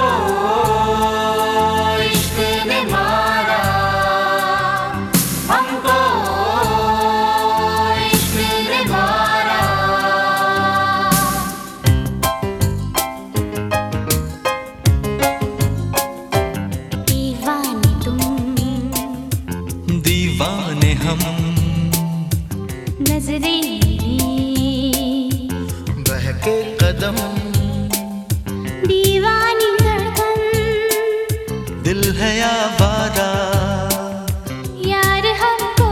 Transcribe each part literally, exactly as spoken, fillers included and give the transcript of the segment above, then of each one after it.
इश्क ने मारा, हमको इश्क ने मारा। दीवाने तुम, दीवाने हम, नजरें बहके कदम, दीवानी धड़कन, दिल है आवारा, यार हमको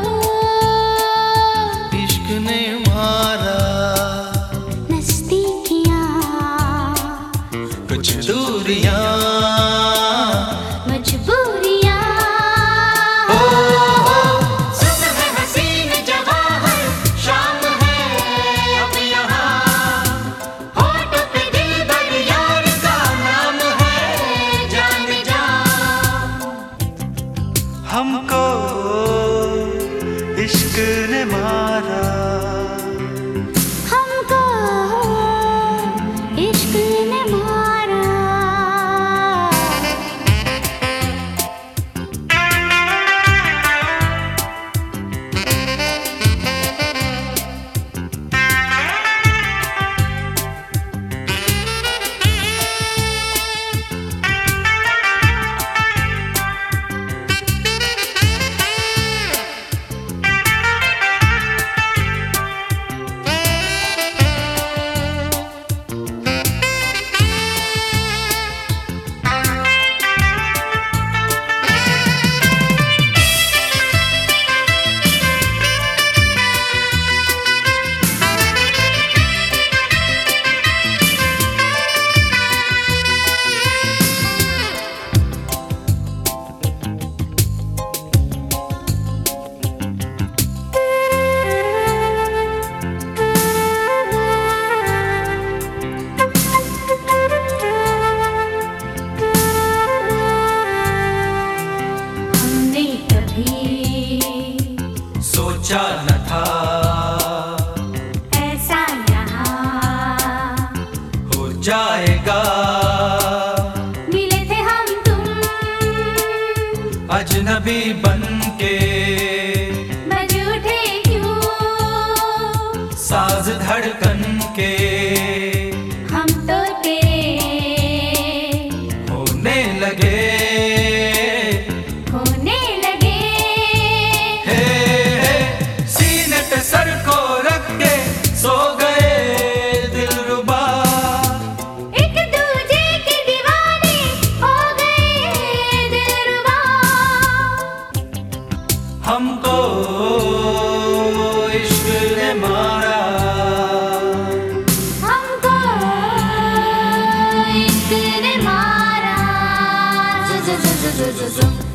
इश्क ने मारा। नज़दीकियाँ कुछ दूरियां, मजबूरियाँ, सुबह है हसीन जवाहर, शाम है अब यहाँ, होठों पे दिलबर यार का नाम है जान जा। हमको इश्क ने मारा। हमको इश्क ने मारा। हमने कभी सोचा न था ऐसा यहाँ हो जाएगा, मिले थे हम तुम, अजनबी बनके बज उठे क्यों साज धड़कन के। हम तो तेरे होने लगे, होने लगे। हे हे सीने पे सर को रख के सो गए दिलरुबा। एक दूजे के दीवाने हो गए दिलरुबा। हमको इश्क ने मारा। हमको इश्क ने मारा।